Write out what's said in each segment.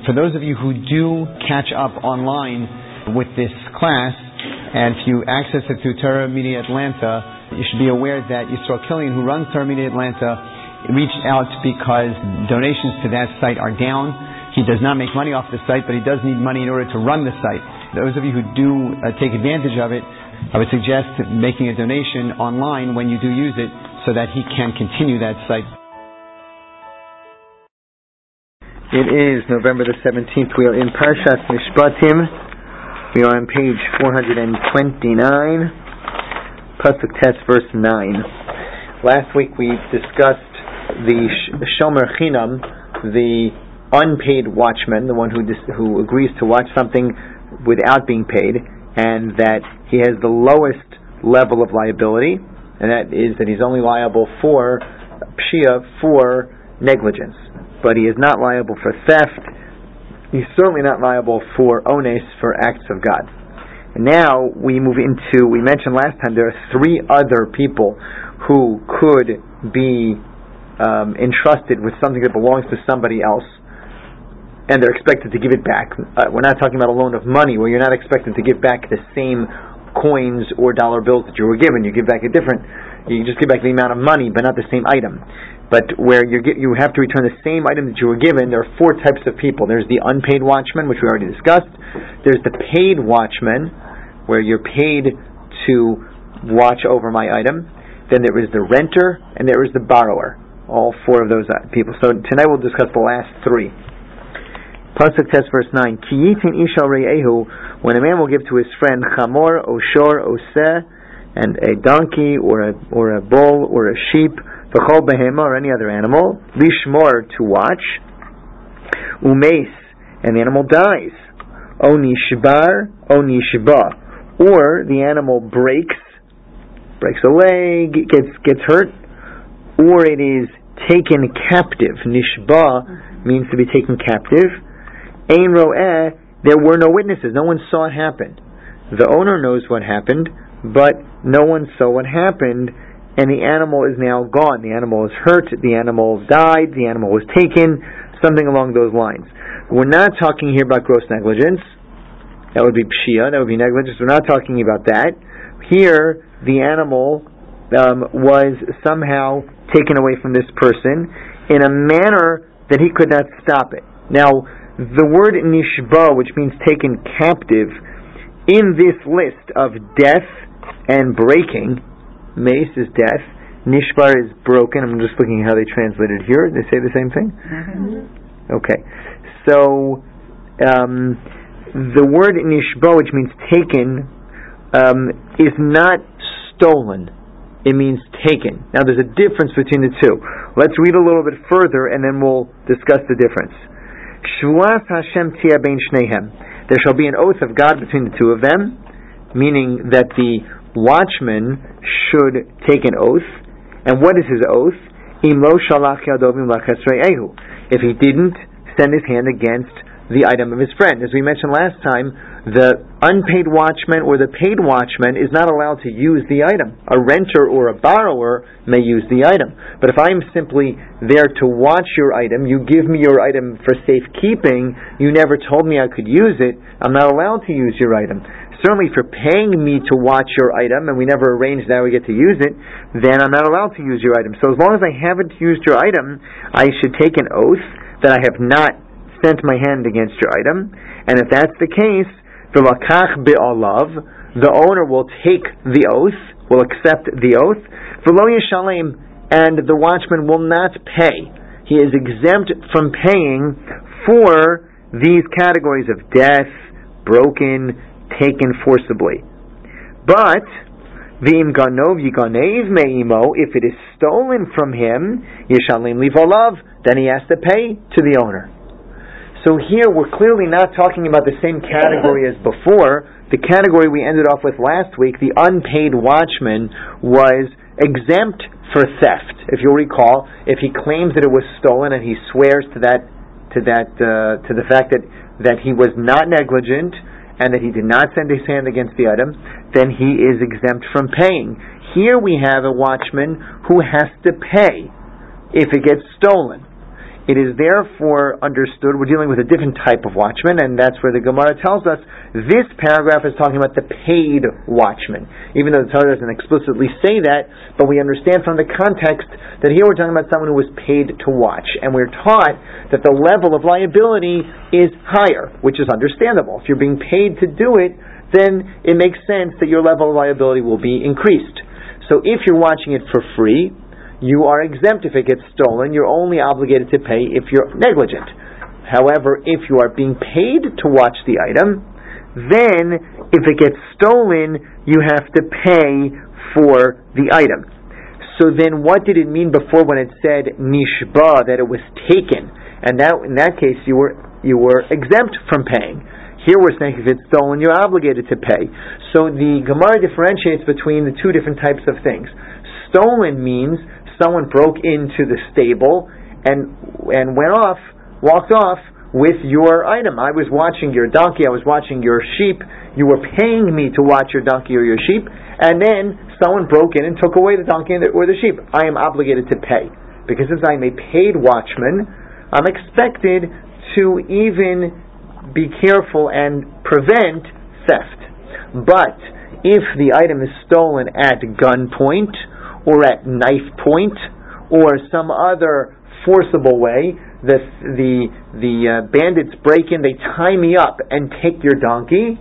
For those of you who do catch up online with this class, and if you access it through Torah Media Atlanta, you should be aware that Yisrael Killian, who runs Torah Media Atlanta, reached out because donations to that site are down. He does not make money off the site, but he does need money in order to run the site. Those of you who do take advantage of it, I would suggest making a donation online when you do use it so that he can continue that site. It is November the 17th. We are in Parshas Mishpatim. We are on page 429, Pasuk Tes, verse 9. Last week we discussed the Shomer Chinam, the unpaid watchman, the one who agrees to watch something without being paid, and that he has the lowest level of liability, and that is that he's only liable for pshia, for negligence. But he is not liable for theft. He's certainly not liable for ones, for acts of God. And now we move into, we mentioned last time, there are three other people who could be entrusted with something that belongs to somebody else, and they're expected to give it back. We're not talking about a loan of money where you're not expected to give back the same coins or dollar bills that you were given. You just give back the amount of money, but not the same item. But where you have to return the same item that you were given, there are four types of people. There's the unpaid watchman, which we already discussed. There's the paid watchman, where you're paid to watch over my item. Then there is the renter, and there is the borrower. All four of those people. So tonight we'll discuss the last three. Pasuk Tes, verse 9. Ki yitin isha re'ehu, when a man will give to his friend chamor, oshor, oseh, and a donkey, or a bull, or a sheep, v'chol behema, or any other animal, lishmor, to watch, umeis, and the animal dies, o nishbar, o nishba, or the animal breaks a leg, gets hurt, or it is taken captive. Nishba means to be taken captive. Ein ro'eh, there were no witnesses, no one saw it happen. The owner knows what happened, but no one saw what happened, and the animal is now gone. The animal is hurt, the animal died, the animal was taken, something along those lines. We're not talking here about gross negligence. That would be pshia, that would be negligence. We're not talking about that. Here, the animal was somehow taken away from this person in a manner that he could not stop it. Now, the word nishba, which means taken captive, in this list of death and breaking, mace is death, nishbar is broken. I'm just looking at how they translate it here. They say the same thing? Mm-hmm. Okay. So, the word nishba, which means taken, is not stolen. It means taken. Now there's a difference between the two. Let's read a little bit further and then we'll discuss the difference. Shvuas Hashem tia bein shnehem. There shall be an oath of God between the two of them, meaning that the watchman should take an oath. And what is his oath? Im lo shalach yado b'mlachas re'ehu. If he didn't send his hand against the item of his friend. As we mentioned last time, the unpaid watchman or the paid watchman is not allowed to use the item. A renter or a borrower may use the item. But if I'm simply there to watch your item, you give me your item for safekeeping, you never told me I could use it, I'm not allowed to use your item. Certainly if you're paying me to watch your item and we never arranged that we get to use it, then I'm not allowed to use your item. So as long as I haven't used your item, I should take an oath that I have not sent my hand against your item. And if that's the case, v'lakach be'alav, the owner will take the oath, will accept the oath, v'lo yishalem, and the watchman will not pay. He is exempt from paying for these categories of death, broken, taken forcibly. But v'im ganov yiganev me'imo, if it is stolen from him, yishalem livolav, then he has to pay to the owner. So here we're clearly not talking about the same category as before. The category we ended off with last week, the unpaid watchman, was exempt for theft. If you'll recall, if he claims that it was stolen and he swears to the fact that he was not negligent and that he did not send his hand against the item, then he is exempt from paying. Here we have a watchman who has to pay if it gets stolen. it is therefore understood we're dealing with a different type of watchman, and that's where the Gemara tells us this paragraph is talking about the paid watchman. Even though the Torah doesn't explicitly say that, but we understand from the context that here we're talking about someone who was paid to watch, and we're taught that the level of liability is higher, which is understandable. If you're being paid to do it, then it makes sense that your level of liability will be increased. So if you're watching it for free, you are exempt if it gets stolen. You're only obligated to pay if you're negligent. However, if you are being paid to watch the item, then if it gets stolen, you have to pay for the item. So then what did it mean before when it said nishba, that it was taken? And now in that case you were exempt from paying. Here we're saying if it's stolen, you're obligated to pay. So the Gemara differentiates between the two different types of things. Stolen means someone broke into the stable and walked off with your item. I was watching your donkey, I was watching your sheep, you were paying me to watch your donkey or your sheep, and then someone broke in and took away the donkey or the sheep. I am obligated to pay. Because since I'm a paid watchman, I'm expected to even be careful and prevent theft. But if the item is stolen at gunpoint, or at knife point, or some other forcible way, the bandits break in, they tie me up and take your donkey,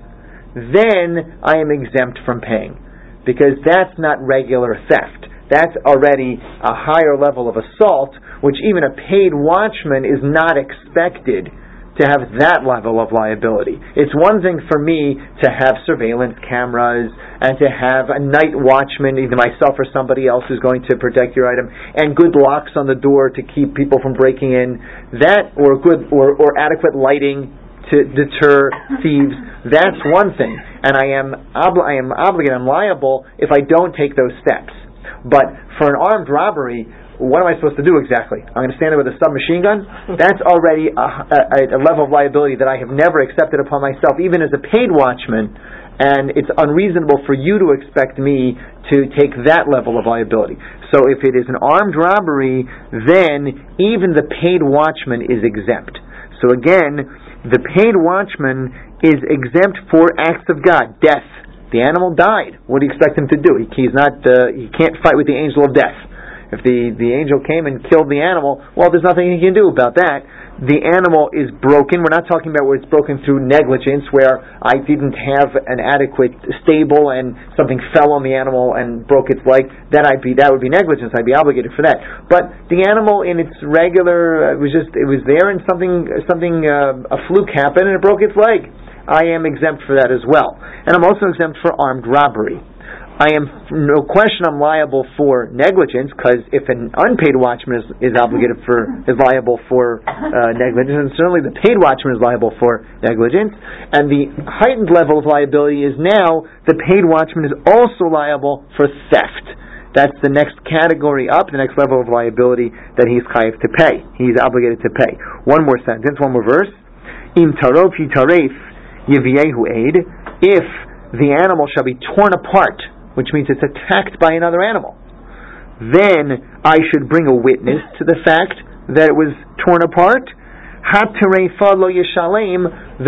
then I am exempt from paying. Because that's not regular theft. That's already a higher level of assault, which even a paid watchman is not expected to have that level of liability. It's one thing for me to have surveillance cameras and to have a night watchman, either myself or somebody else who's going to protect your item, and good locks on the door to keep people from breaking in. That, or adequate lighting to deter thieves. That's one thing, and I am obligated, I'm liable if I don't take those steps. But for an armed robbery, what am I supposed to do exactly? I'm going to stand there with a submachine gun? That's already a level of liability that I have never accepted upon myself, even as a paid watchman, and it's unreasonable for you to expect me to take that level of liability. So if it is an armed robbery, then even the paid watchman is exempt. So again, the paid watchman is exempt for acts of God, death. The animal died. What do you expect him to do? He can't fight with the angel of death. If the angel came and killed the animal, well, there's nothing he can do about that. The animal is broken. We're not talking about where it's broken through negligence, where I didn't have an adequate stable and something fell on the animal and broke its leg. That would be negligence. I'd be obligated for that. But the animal in its regular, it was there and a fluke happened and it broke its leg. I am exempt for that as well. And I'm also exempt for armed robbery. I am, no question, I'm liable for negligence, because if an unpaid watchman is liable for negligence, and certainly the paid watchman is liable for negligence, and the heightened level of liability is now the paid watchman is also liable for theft. That's the next category up, the next level of liability that he's chayav to pay. He's obligated to pay. One more sentence, one more verse. Im tarof yitaref yiviehu aid. If the animal shall be torn apart, which means it's attacked by another animal, then I should bring a witness to the fact that it was torn apart. Hatarefa lo yishalem,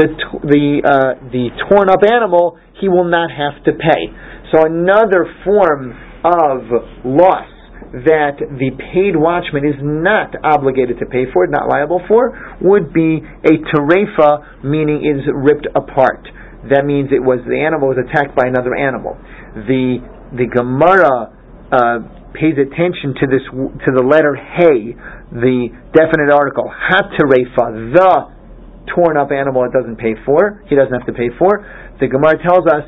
the torn up animal, he will not have to pay. So another form of loss that the paid watchman is not obligated to pay for, not liable for, would be a terefa, meaning is ripped apart. That means the animal was attacked by another animal. The Gemara pays attention to the letter Hey, the definite article, Hatarefa, the torn up animal it doesn't pay for, he doesn't have to pay for. The Gemara tells us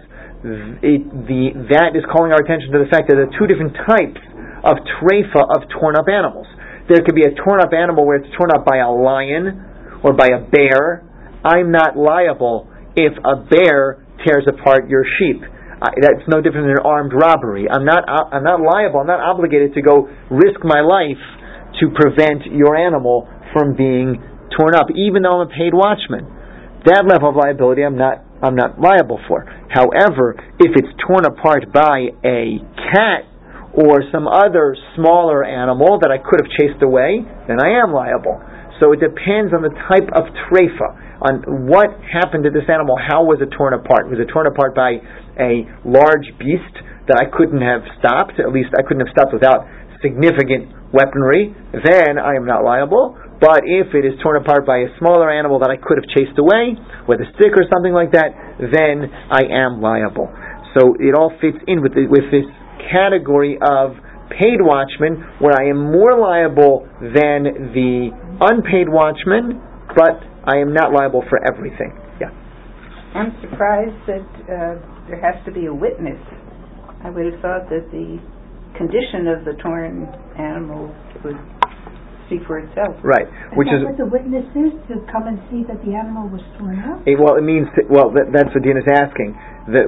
that is calling our attention to the fact that there are two different types of trefa, of torn up animals. There could be a torn up animal where it's torn up by a lion or by a bear. I'm not liable if a bear tears apart your sheep. That's no different than an armed robbery. I'm not liable. I'm not obligated to go risk my life to prevent your animal from being torn up, even though I'm a paid watchman. That level of liability I'm not liable for. However, if it's torn apart by a cat or some other smaller animal that I could have chased away, then I am liable. So it depends on the type of treifa, on what happened to this animal. How was it torn apart? Was it torn apart by a large beast that I couldn't have stopped? At least I couldn't have stopped without significant weaponry. Then I am not liable. But if it is torn apart by a smaller animal that I could have chased away with a stick or something like that, then I am liable. So it all fits in with this category of paid watchman, where I am more liable than the unpaid watchman, but I am not liable for everything. Yeah. I'm surprised that there has to be a witness. I would have thought that the condition of the torn animal would speak for itself. Right. Which is what the witness is, to come and see that the animal was torn up? It means, that's what Dean is asking.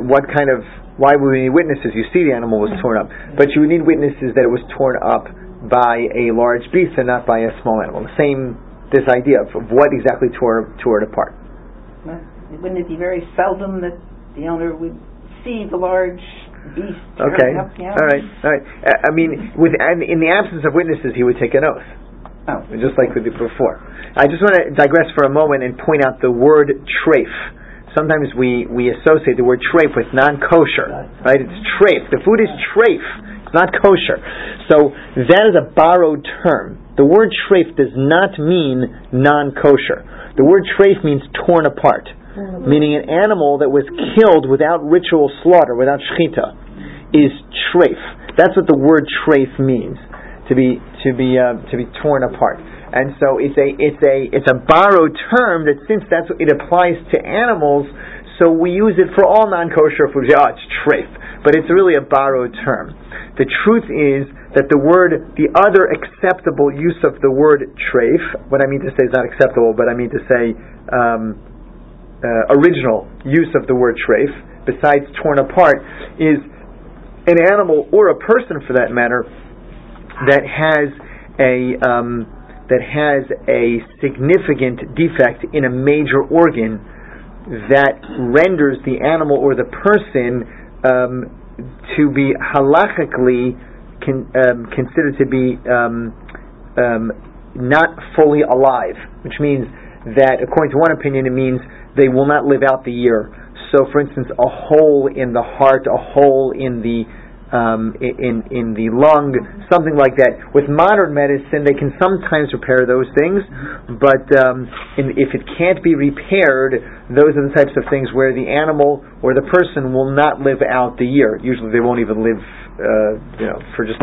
Why would we need witnesses? You see the animal was torn up. But you would need witnesses that it was torn up by a large beast and not by a small animal. This idea of what exactly tore it apart. Well, wouldn't it be very seldom that the owner would see the large beast tearing up the animal? All right. In the absence of witnesses, he would take an oath. Oh. Just like we did before. I just want to digress for a moment and point out the word treif. Sometimes we associate the word treif with non-kosher, right? It's treif. The food is treif. It's not kosher. So that is a borrowed term. The word treif does not mean non-kosher. The word treif means torn apart, meaning an animal that was killed without ritual slaughter, without shechita, is treif. That's what the word treif means, to be torn apart. And so it's a borrowed term that, since it applies to animals, so we use it for all non-kosher foods. It's treif, but it's really a borrowed term. The truth is that the other acceptable use of the word treif, what I mean to say is not acceptable, but I mean to say original use of the word treif, besides torn apart, is an animal, or a person for that matter, that has a significant defect in a major organ that renders the animal or the person to be halachically considered to be not fully alive, which means that, according to one opinion, it means they will not live out the year. So, for instance, a hole in the heart, a hole in the lung, something like that. With modern medicine, they can sometimes repair those things, but if it can't be repaired, those are the types of things where the animal or the person will not live out the year. Usually, they won't even live, for just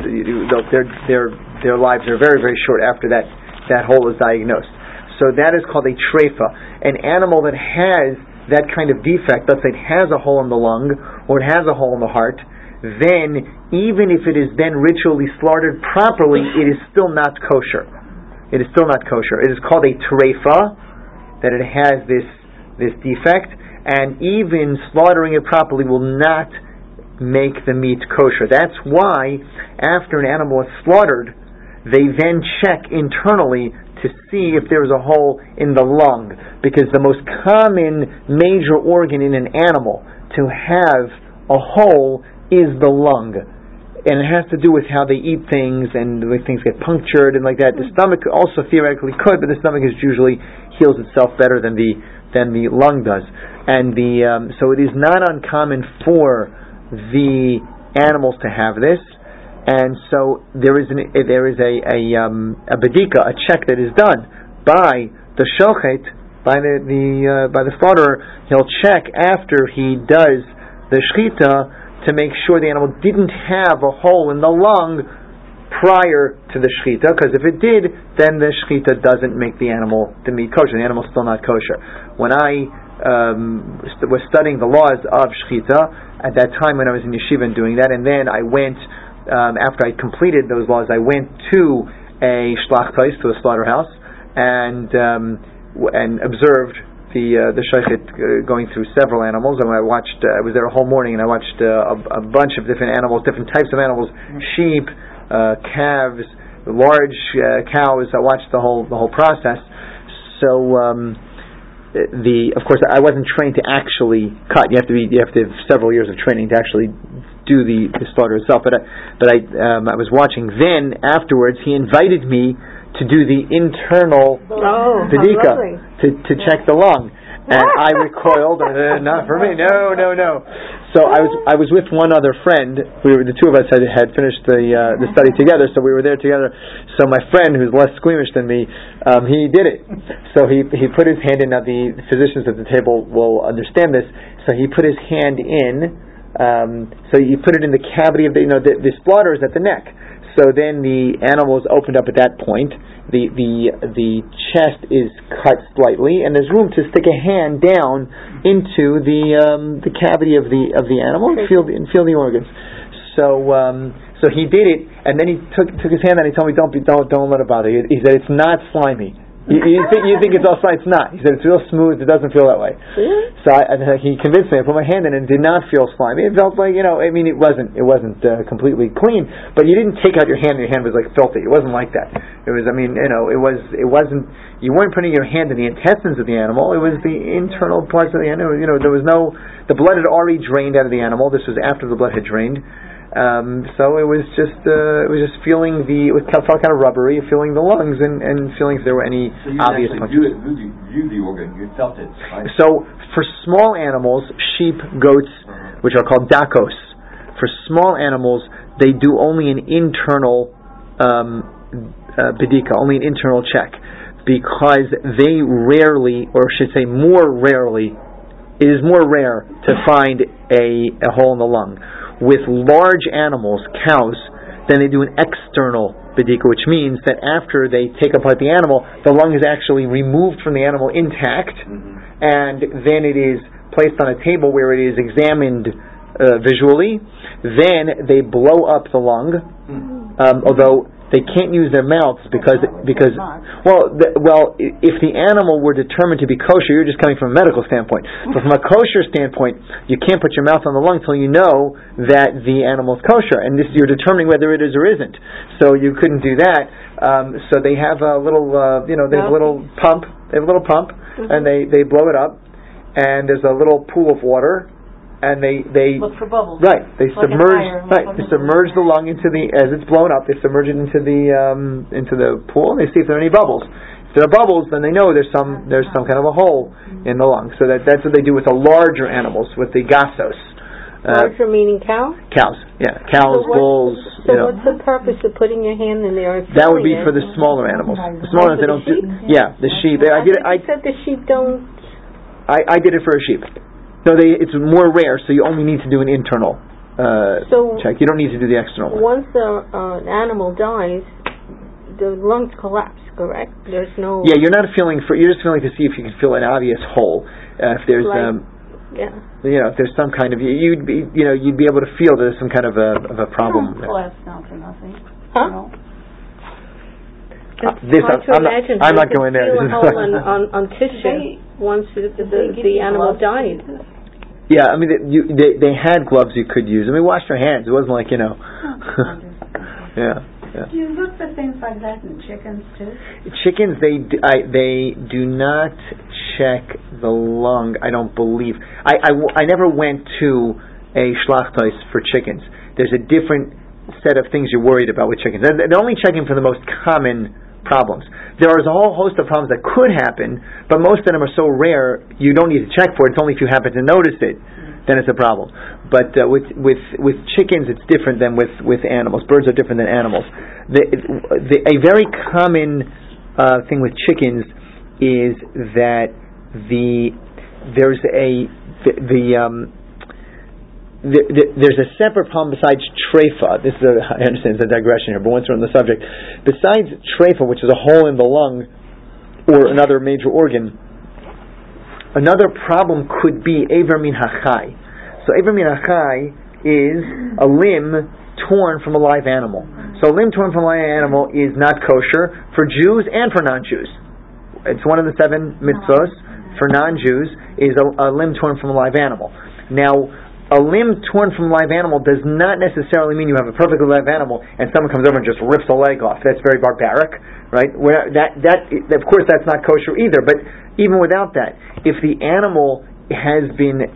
their lives are very, very short after that hole is diagnosed. So that is called a treifa, an animal that has that kind of defect. Let's say it has a hole in the lung or it has a hole in the heart. Then, even if it is then ritually slaughtered properly, it is still not kosher. It is still not kosher. It is called a treifa, that it has this defect, and even slaughtering it properly will not make the meat kosher. That's why, after an animal is slaughtered, they then check internally to see if there is a hole in the lung, because the most common major organ in an animal to have a hole is the lung, and it has to do with how they eat things and the way things get punctured and like that. The stomach also theoretically could, but the stomach usually heals itself better than the lung does, and so it is not uncommon for the animals to have this, and so there is a bedika, a check that is done by the shochet, by the slaughterer. He'll check after he does the shechita to make sure the animal didn't have a hole in the lung prior to the shechita, because if it did, then the shechita doesn't make the meat kosher. The animal's still not kosher. When I was studying the laws of shechita, at that time when I was in yeshiva and doing that, and then I went, after I completed those laws, I went to a shlachtais, to a slaughterhouse, and observed the shochet going through several animals, and I was there a whole morning, and I watched a bunch of different animals, different types of animals, sheep, calves, large cows. I watched the whole process. So of course I wasn't trained to actually cut. You have to have several years of training to actually do the slaughter itself. But I was watching. Then afterwards, he invited me to do the internal bedika, to check the lung. And I recoiled. Not for me. No. So I was with one other friend. The two of us had finished the study together, so we were there together. So my friend, who's less squeamish than me, he did it. So he put his hand in. Now the physicians at the table will understand this. So he put his hand in. So you put it in the cavity of the splatter is at the neck. So then the animal is opened up at that point. The chest is cut slightly, and there's room to stick a hand down into the cavity of the animal and feel the organs. So he did it, and then he took his hand and he told me, don't let it bother you. He said it's not slimy. You think it's all slimy? It's not. He said it's real smooth. It doesn't feel that way. So he convinced me. I put my hand in and it did not feel slimy. It felt like, it wasn't completely clean, but you didn't take out your hand and your hand was like filthy. It wasn't like that. It was, it wasn't. You weren't putting your hand in the intestines of the animal. It was the internal parts of the animal. There was the blood had already drained out of the animal. This was after the blood had drained. So it was just feeling it felt kind of rubbery, feeling the lungs and feeling if there were any obvious punctures. You the organ, you felt it. Right? So for small animals, sheep, goats, which are called dakos, for small animals they do only an internal bedika, only an internal check, because they rarely, or I should say more rarely, it is more rare to find a hole in the lung. With large animals, cows, then they do an external bedika, which means that after they take apart the animal, the lung is actually removed from the animal intact, and then it is placed on a table where it is examined visually. Then they blow up the lung, although they can't use their mouths because if the animal were determined to be kosher, you're just coming from a medical standpoint. But from a kosher standpoint, you can't put your mouth on the lung until you know that the animal is kosher, and you're determining whether it is or isn't. So you couldn't do that. So they have a little, they have a little pump. They have a little pump, and they blow it up, and there's a little pool of water. And they look for bubbles. Right. They submerge. They submerge the lung as it's blown up. They submerge it into the pool, and they see if there are any bubbles. If there are bubbles, then they know there's some kind of a hole in the lung. So that's what they do with the larger animals, with the gassos. Larger meaning cows? Cows. Yeah. Cows, bulls. What's the purpose of putting your hand in there? That would be for the smaller animals. The smaller ones they don't do. Yeah, the sheep. I said the sheep don't. I did it for a sheep. No, it's more rare, so you only need to do an internal check. You don't need to do the external one. Once an animal dies, the lungs collapse, correct? There's no... Yeah, you're not feeling... You're just feeling to see if you can feel an obvious hole. If there's... if there's some kind of... You'd be able to feel there's some kind of a problem. Collapse down to nothing. Huh? No. I'm not going there. Feel a hole on tissue once the animal died. Yeah, I mean, they had gloves you could use. I mean, wash your hands. It wasn't like, Yeah. Do you look for things like that in chickens too? Chickens, they do not check the lung, I don't believe. I never went to a schlachtos for chickens. There's a different set of things you're worried about with chickens. They're only checking for the most common problems. There is a whole host of problems that could happen, but most of them are so rare you don't need to check for it. It's only if you happen to notice it, then it's a problem. But with chickens, it's different than with animals. Birds are different than animals. A very common thing with chickens is that there's a separate problem besides treifa. I understand it's a digression here, but once we're on the subject, besides treifa, which is a hole in the lung or another major organ, another problem could be aver min hachai. So aver min hachai is a limb torn from a live animal. So a limb torn from a live animal is not kosher for Jews and for non-Jews. It's one of the 7 mitzvos for non-Jews is a limb torn from a live animal. Now, a limb torn from a live animal does not necessarily mean you have a perfectly live animal and someone comes over and just rips a leg off. That's very barbaric, right? Of course, that's not kosher either. But even without that, if the animal has been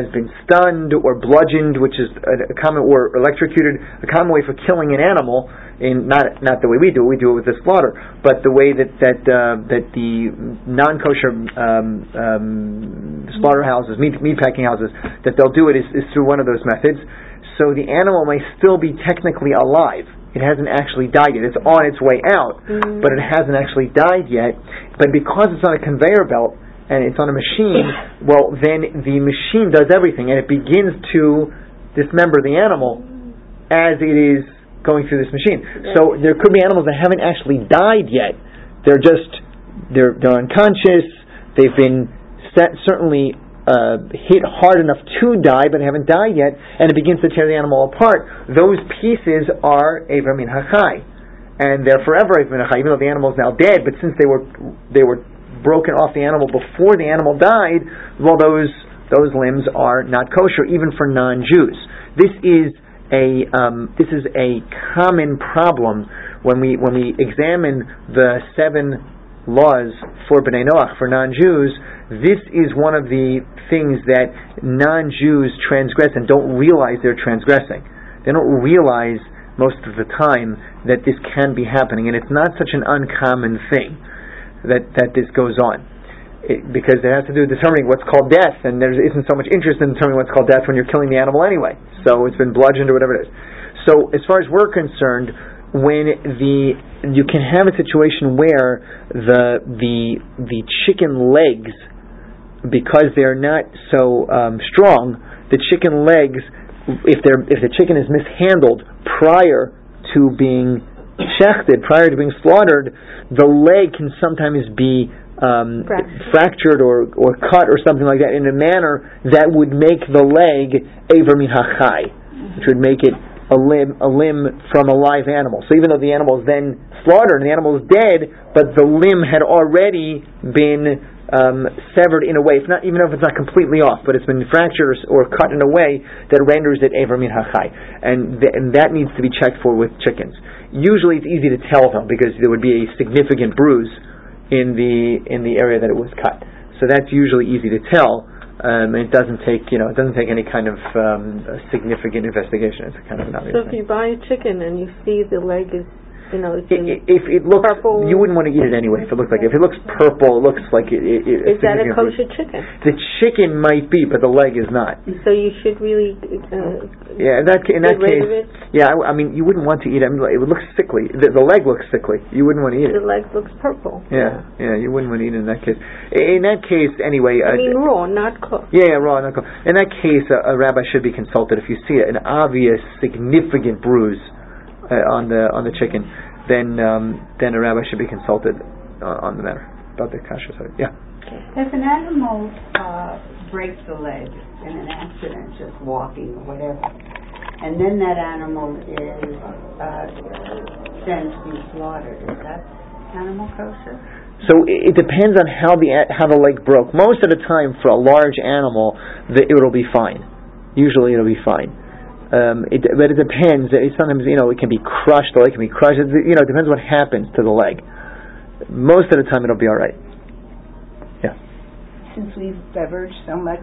stunned or bludgeoned, which is a common, or electrocuted, a common way for killing an animal, in not the way we do it with the slaughter, but the way that the non-kosher slaughterhouses, meat packing houses, that they'll do it is through one of those methods. So the animal may still be technically alive. It hasn't actually died yet. It's on its way out, but it hasn't actually died yet. But because it's on a conveyor belt and it's on a machine, well, then the machine does everything, and it begins to dismember the animal as it is going through this machine. So there could be animals that haven't actually died yet. They're unconscious. They've been certainly hit hard enough to die, but haven't died yet, and it begins to tear the animal apart. Those pieces are Eiver Min HaChai, and they're forever Eiver Min HaChai, even though the animal is now dead. But since they were broken off the animal before the animal died, well, those limbs are not kosher, even for non-Jews. This is a common problem when we examine the 7 laws for Bnei Noach, for non-Jews. This is one of the things that non-Jews transgress and don't realize they're transgressing. They don't realize most of the time that this can be happening, and it's not such an uncommon thing that this goes on. Because it has to do with determining what's called death, and there isn't so much interest in determining what's called death when you're killing the animal anyway. So it's been bludgeoned or whatever it is. So as far as we're concerned, when you can have a situation where the chicken legs, because they're not so strong, the chicken legs, if the chicken is mishandled prior to being shechted, prior to being slaughtered, the leg can sometimes be fractured or cut or something like that in a manner that would make the leg Eiver Min HaChai, which would make it a limb from a live animal. So even though the animal is then slaughtered and the animal is dead, but the limb had already been severed in a way, even if it's not completely off, but it's been fractured or cut in a way that renders it Eiver Min HaChai, and that needs to be checked for with chickens. Usually it's easy to tell though, because there would be a significant bruise in the area that it was cut. So that's usually easy to tell. And it doesn't take any kind of significant investigation. It's kind of an obvious thing. So if you buy a chicken and you see the leg is, if it looks purple, you wouldn't want to eat it anyway. If it looks purple, it looks like it. Is that a kosher chicken? The chicken might be, but the leg is not. So you should really. In that case, yeah. I mean, you wouldn't want to eat it. I mean, it would look sickly. The leg looks sickly. You wouldn't want to eat it. The leg looks purple. Yeah. You wouldn't want to eat it in that case. In that case, anyway. I mean, raw, not cooked. Yeah, raw, not cooked. In that case, a rabbi should be consulted. If you see an obvious, significant bruise on the chicken, then a rabbi should be consulted on the matter about the kashrus. Yeah. If an animal breaks a leg in an accident, just walking or whatever, and then that animal is sent to be slaughtered, is that animal kosher? So it depends on how the leg broke. Most of the time, for a large animal, it'll be fine. Usually, it'll be fine. But it depends. Sometimes it can be crushed. The leg can be crushed. It depends what happens to the leg. Most of the time, it'll be all right. Yeah. Since we've diverged so much,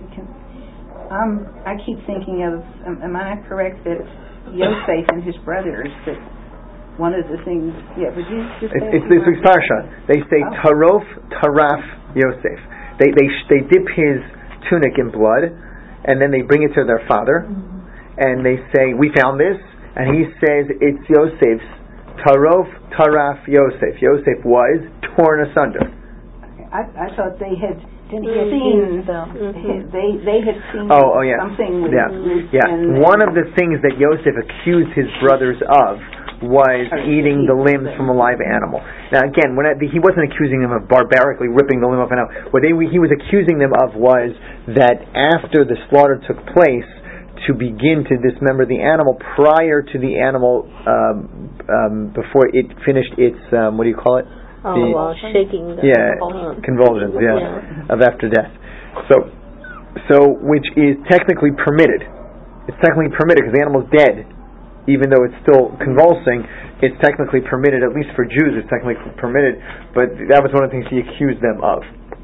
I keep thinking of. Am I not correct that Yosef and his brothers, that one of the things? Yeah. Would you just say? It's this week's parsha. They say Tarof Taraf Yosef. They dip his tunic in blood, and then they bring it to their father. Mm-hmm. And they say, we found this, and he says, it's Yosef's. Tarof, Taraf, Yosef. Yosef was torn asunder. Okay. I thought they had seen them. They had seen something with One of the things that Yosef accused his brothers of was eating the limbs from a live animal. Now again, he wasn't accusing them of barbarically ripping the limb off an animal. What he was accusing them of was that after the slaughter took place, to begin to dismember the animal prior to the animal before it finished its what do you call it? Shaking. Convulsions. Of after death. So which is technically permitted. It's technically permitted because the animal's dead, even though it's still convulsing. It's technically permitted, at least for Jews. It's technically permitted, but that was one of the things he accused them of.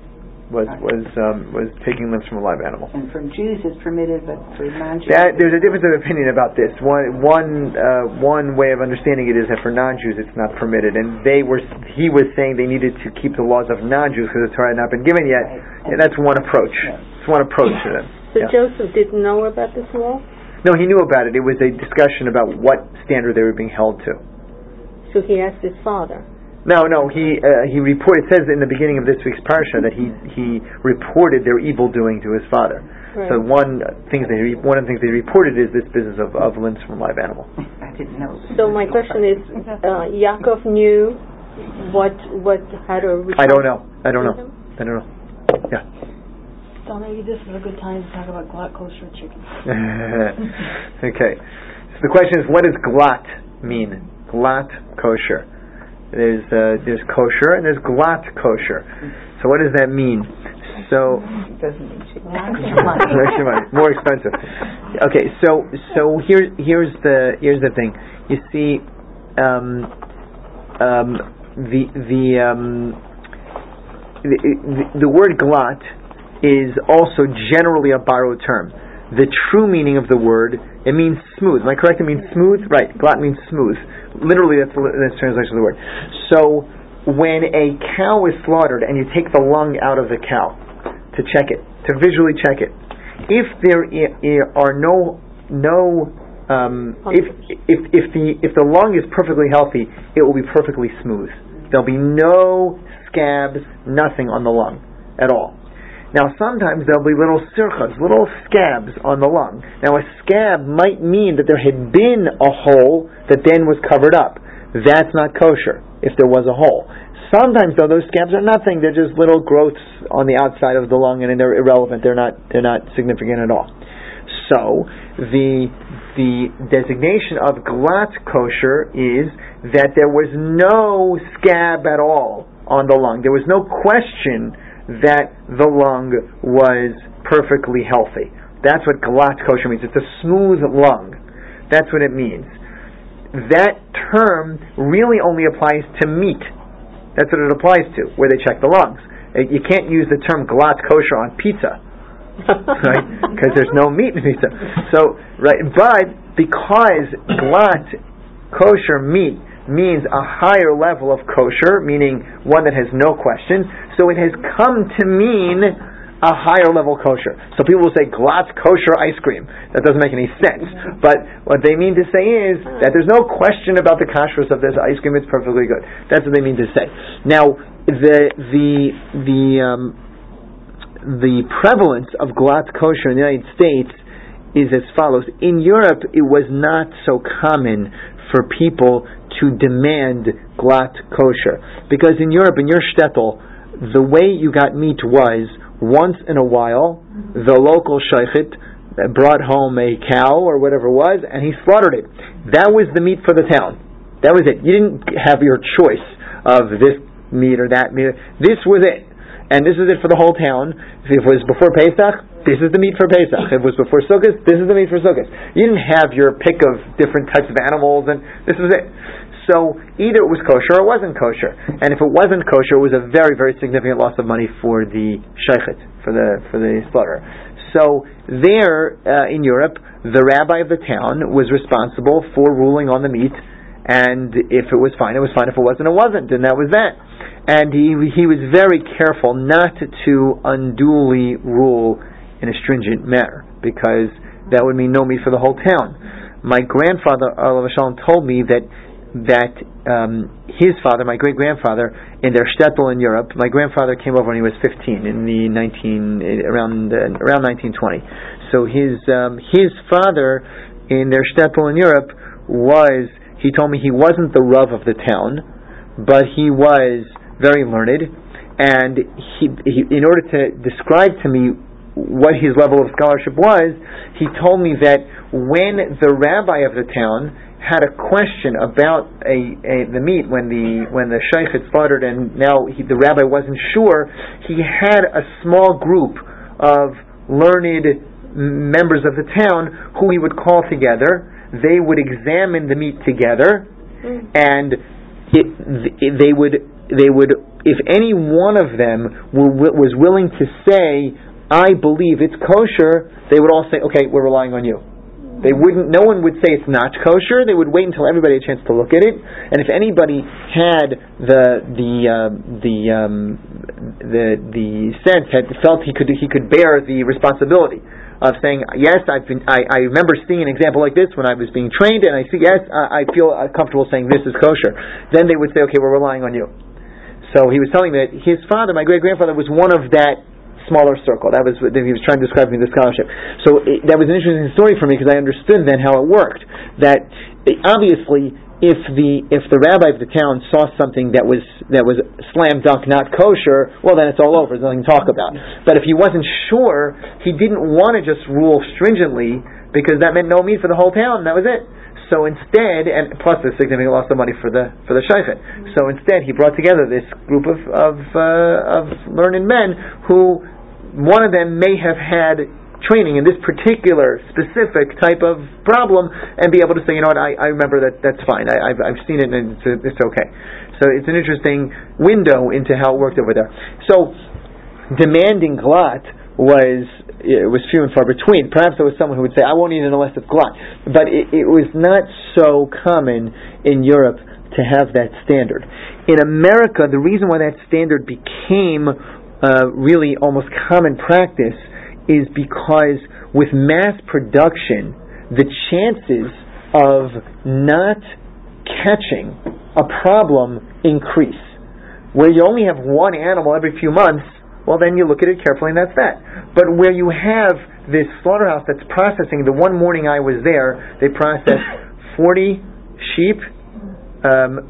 was taking limbs from a live animal. And for Jews it's permitted, but for non-Jews... There's a difference of opinion about this. One way of understanding it is that for non-Jews it's not permitted, and he was saying they needed to keep the laws of non-Jews because the Torah had not been given yet. Right. And that's one approach. It's one approach to them. So Joseph didn't know about this law? No, he knew about it. It was a discussion about what standard they were being held to. So he asked his father. No. He reported. It says in the beginning of this week's parsha that he reported their evil doing to his father. Right. So one of the things they reported is this business of limbs from live animal. I didn't know. So my question is, Yaakov knew how to report. I don't know. Yeah. So maybe this is a good time to talk about glatt kosher chicken. Okay. So the question is, what does glatt mean? Glatt kosher. There's kosher and there's glatt kosher. So what does that mean? So more expensive. Okay, so here's the thing. You see, the word glatt is also generally a borrowed term. The true meaning of the word, it means smooth. Am I correct? It means smooth? Right. Glatt means smooth. Literally, that's the translation of the word. So, when a cow is slaughtered and you take the lung out of the cow to check it, to visually check it, if there are if the lung is perfectly healthy, it will be perfectly smooth. There'll be no scabs, nothing on the lung at all. Now sometimes there'll be little sirchas, little scabs on the lung. Now a scab might mean that there had been a hole that then was covered up. That's not kosher if there was a hole. Sometimes though those scabs are nothing, they're just little growths on the outside of the lung and they're irrelevant, they're not significant at all. So the designation of glatt kosher is that there was no scab at all on the lung. There was no question that the lung was perfectly healthy. That's what glatt kosher means. It's a smooth lung. That's what it means. That term really only applies to meat. That's what it applies to, where they check the lungs. You can't use the term glatt kosher on pizza, right? Because there's no meat in pizza. So, right, but because glatt kosher meat means a higher level of kosher, meaning one that has no question, so it has come to mean a higher level kosher. So people will say glatt kosher ice cream. That doesn't make any sense. But what they mean to say is that there's no question about the kashrus of this ice cream. It's perfectly good. That's what they mean to say. Now, the prevalence of glatt kosher in the United States is as follows. In Europe, it was not so common for people to demand glatt kosher. Because in Europe, in your shtetl, the way you got meat was, once in a while, the local shaykhit brought home a cow or whatever it was, and he slaughtered it. That was the meat for the town. That was it. You didn't have your choice of this meat or that meat. This was it. And this is it for the whole town. If it was before Pesach, this is the meat for Pesach. If it was before Sukkot, this is the meat for Sukkot. You didn't have your pick of different types of animals, and this was it. So either it was kosher or it wasn't kosher. And if it wasn't kosher, it was a very, very significant loss of money for the shaykhit, for the slaughterer. So there, in Europe, the rabbi of the town was responsible for ruling on the meat, and if it was fine, it was fine. If it wasn't, it wasn't, and that was that. And he was very careful not to unduly rule in a stringent manner, because that would mean no meat for the whole town. My grandfather, Alav Shalom, told me that his father, my great-grandfather, in their shtetl in Europe, my grandfather came over when he was 15 in the around 1920. So his father in their shtetl in Europe he told me he wasn't the Rav of the town, but he was very learned, and he in order to describe to me what his level of scholarship was, he told me that when the rabbi of the town had a question about the meat when the shaykh had slaughtered, and now the rabbi wasn't sure, he had a small group of learned members of the town who he would call together. They would examine the meat together, and they would if any one of them was willing to say, I believe it's kosher, they would all say, okay, we're relying on you. They wouldn't. No one would say it's not kosher. They would wait until everybody had a chance to look at it. And if anybody had the sense, had felt he could bear the responsibility of saying, yes, I remember seeing an example like this when I was being trained, and I feel comfortable saying this is kosher. Then they would say, okay, we're relying on you. So he was telling me that his father, my great-grandfather, was one of that smaller circle. That was he was trying to describe me the scholarship. So that was an interesting story for me because I understood then how it worked. That obviously, if the rabbi of the town saw something that was slam dunk not kosher, well then it's all over. There's nothing to talk about. But if he wasn't sure, he didn't want to just rule stringently because that meant no meat for the whole town. That was it. So instead, and plus the significant loss of money for the shaychet. So instead, he brought together this group of learned men who. One of them may have had training in this particular specific type of problem and be able to say, you know what, I remember that's fine. I've seen it and it's okay. So it's an interesting window into how it worked over there. So demanding glut was few and far between. Perhaps there was someone who would say, I won't eat it unless it's glut. But it was not so common in Europe to have that standard. In America, the reason why that standard became really almost common practice is because with mass production, the chances of not catching a problem increase. Where you only have one animal every few months, well then you look at it carefully and that's that. But where you have this slaughterhouse that's processing, the one morning I was there, they processed 40 sheep, 8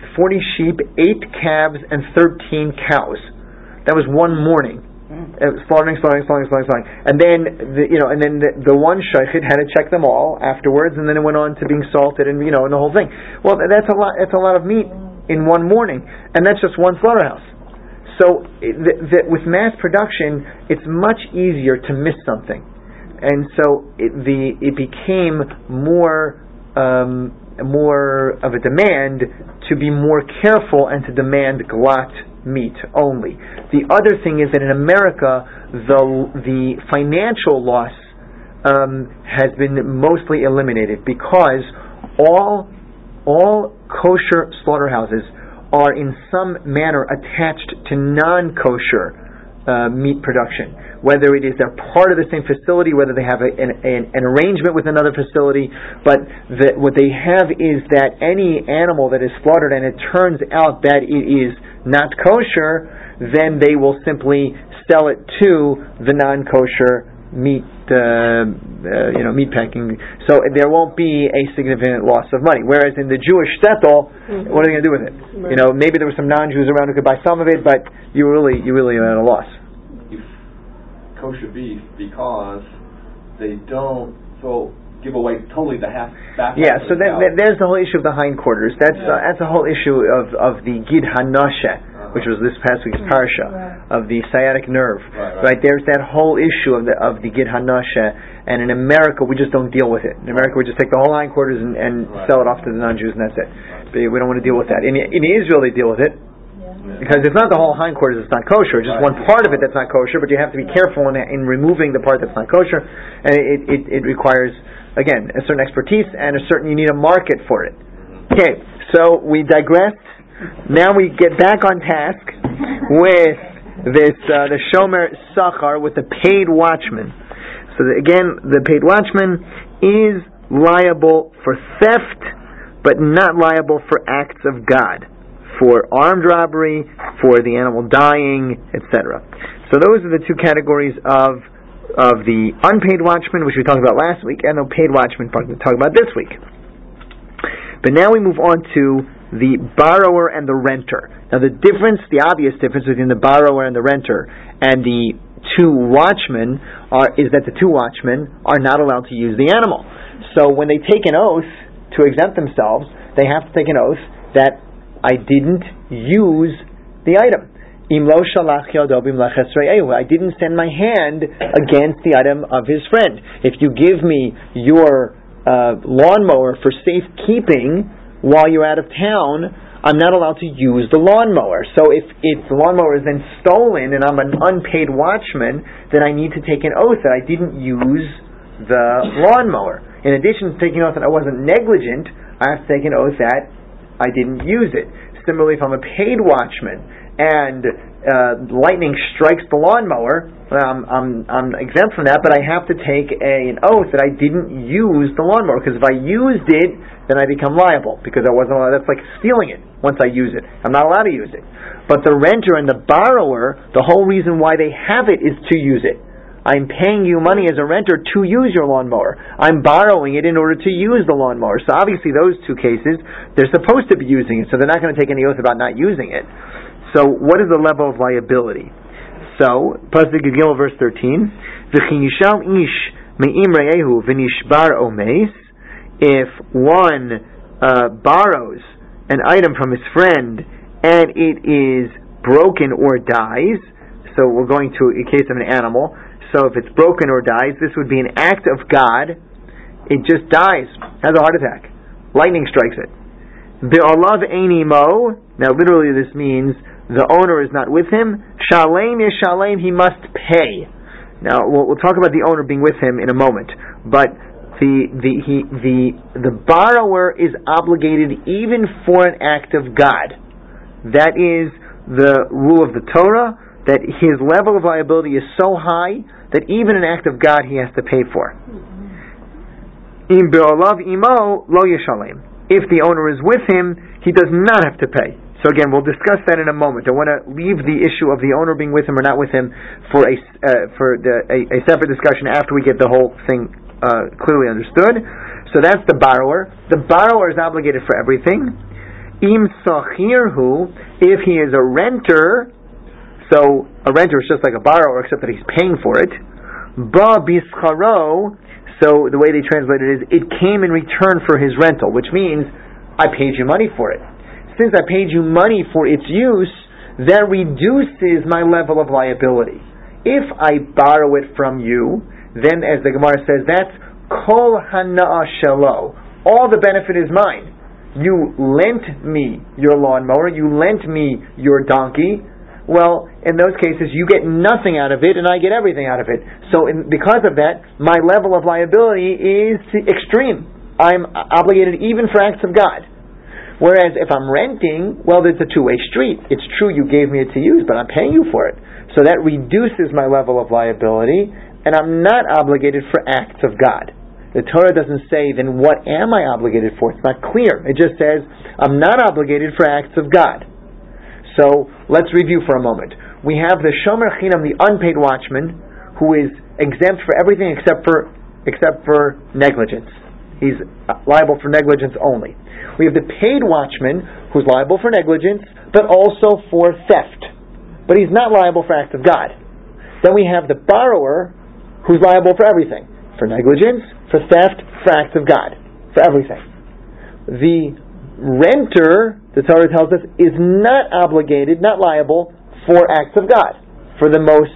calves, and 13 cows. That was one morning, slaughtering, and then the one shaychet had to check them all afterwards, and then it went on to being salted and and the whole thing. Well, that's a lot. That's a lot of meat in one morning, and that's just one slaughterhouse. So with mass production, it's much easier to miss something, and so it became more of a demand to be more careful and to demand glut meat only. The other thing is that in America, the financial loss has been mostly eliminated because all kosher slaughterhouses are in some manner attached to non-kosher meat production. Whether it is they're part of the same facility, whether they have an arrangement with another facility, but what they have is that any animal that is slaughtered and it turns out that it is not kosher, then they will simply sell it to the non-kosher meat meat packing. So there won't be a significant loss of money. Whereas in the Jewish shtetl, what are they going to do with it? Right. Maybe there were some non-Jews around who could buy some of it, but you really are at a loss. Kosher beef because they don't give away totally the back. Yeah, so there's the whole issue of the hindquarters. That's the whole issue of the gid hanashe, which was this past week's parsha, of the sciatic nerve. Right. There's that whole issue of the gid hanashe, and in America we just don't deal with it. In America we just take the whole hindquarters and sell it off to the non-Jews, and that's it. But we don't want to deal with that. In Israel they deal with it. Because it's not the whole hindquarters that's not kosher, just one part of it that's not kosher, but you have to be careful in removing the part that's not kosher, and it requires, again, a certain expertise and you need a market for it. Okay, so we digressed. Now we get back on task with this, the Shomer Sachar, with the paid watchman. So again, the paid watchman is liable for theft, but not liable for acts of God. For armed robbery, for the animal dying, etc. So those are the two categories of the unpaid watchman, which we talked about last week, and the paid watchman part we talked about this week. But now we move on to the borrower and the renter. Now the obvious difference between the borrower and the renter and the two watchmen is that the two watchmen are not allowed to use the animal. So when they take an oath to exempt themselves, they have to take an oath that I didn't use the item. I didn't send my hand against the item of his friend. If you give me your lawnmower for safekeeping while you're out of town, I'm not allowed to use the lawnmower. So if the lawnmower is then stolen and I'm an unpaid watchman, then I need to take an oath that I didn't use the lawnmower. In addition to taking an oath that I wasn't negligent, I have to take an oath that I didn't use it. Similarly, if I'm a paid watchman and lightning strikes the lawnmower, I'm exempt from that, but I have to take an oath that I didn't use the lawnmower, because if I used it, then I become liable, because I wasn't allowed. That's like stealing it once I use it. I'm not allowed to use it. But the renter and the borrower, the whole reason why they have it is to use it. I'm paying you money as a renter to use your lawnmower. I'm borrowing it in order to use the lawnmower. So obviously those two cases, they're supposed to be using it, so they're not going to take any oath about not using it. So what is the level of liability? So, Pasuk Gimel verse 13, V'chinishal ish me'im re'ehu v'nishbar omeis. If one borrows an item from his friend and it is broken or dies, so we're going to a case of an animal, so if it's broken or dies, this would be an act of God. It just dies, has a heart attack. Lightning strikes it. Be'olav eini mo. Now literally this means the owner is not with him. Shalem is shalem, he must pay. Now we'll talk about the owner being with him in a moment, but the borrower is obligated even for an act of God. That is the rule of the Torah, that his level of liability is so high that even an act of God he has to pay for. Im be'olav imo lo yeshalem. If the owner is with him, he does not have to pay. So again, we'll discuss that in a moment. I want to leave the issue of the owner being with him or not with him for a separate discussion after we get the whole thing clearly understood. So that's the borrower. The borrower is obligated for everything. Im sachirhu, if he is a renter, so a renter is just like a borrower except that he's paying for it. Ba bischaro, so the way they translate it is, it came in return for his rental, which means I paid you money for it. Since I paid you money for its use, that reduces my level of liability. If I borrow it from you, then as the Gemara says, that's kol hana'a shelo. All the benefit is mine. You lent me your lawnmower, you lent me your donkey. Well, in those cases, you get nothing out of it, and I get everything out of it. So because of that, my level of liability is extreme. I'm obligated even for acts of God. Whereas if I'm renting, well, it's a two-way street. It's true you gave me it to use, but I'm paying you for it. So that reduces my level of liability, and I'm not obligated for acts of God. The Torah doesn't say, then what am I obligated for? It's not clear. It just says, I'm not obligated for acts of God. So let's review for a moment. We have the Shomer Chinam, the unpaid watchman, who is exempt for everything except for negligence. He's liable for negligence only. We have the paid watchman, who's liable for negligence, but also for theft. But he's not liable for acts of God. Then we have the borrower, who's liable for everything. For negligence, for theft, for acts of God. For everything. The renter, the Torah tells us, is not obligated, not liable for acts of God. For the most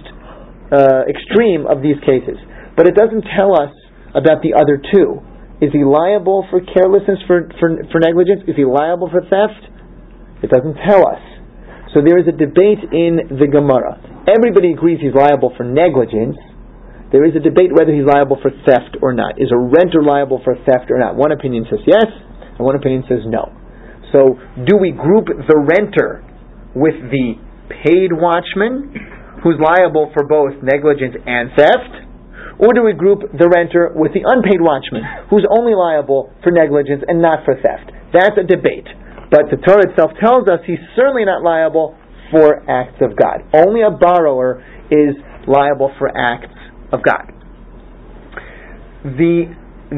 extreme of these cases. But it doesn't tell us about the other two. Is he liable for carelessness, for negligence? Is he liable for theft? It doesn't tell us. So there is a debate in the Gemara. Everybody agrees he's liable for negligence. There is a debate whether he's liable for theft or not. Is a renter liable for theft or not? One opinion says yes, and one opinion says no. So do we group the renter with the paid watchman, who's liable for both negligence and theft? Or do we group the renter with the unpaid watchman, who's only liable for negligence and not for theft? That's a debate. But the Torah itself tells us he's certainly not liable for acts of God. Only a borrower is liable for acts of God. The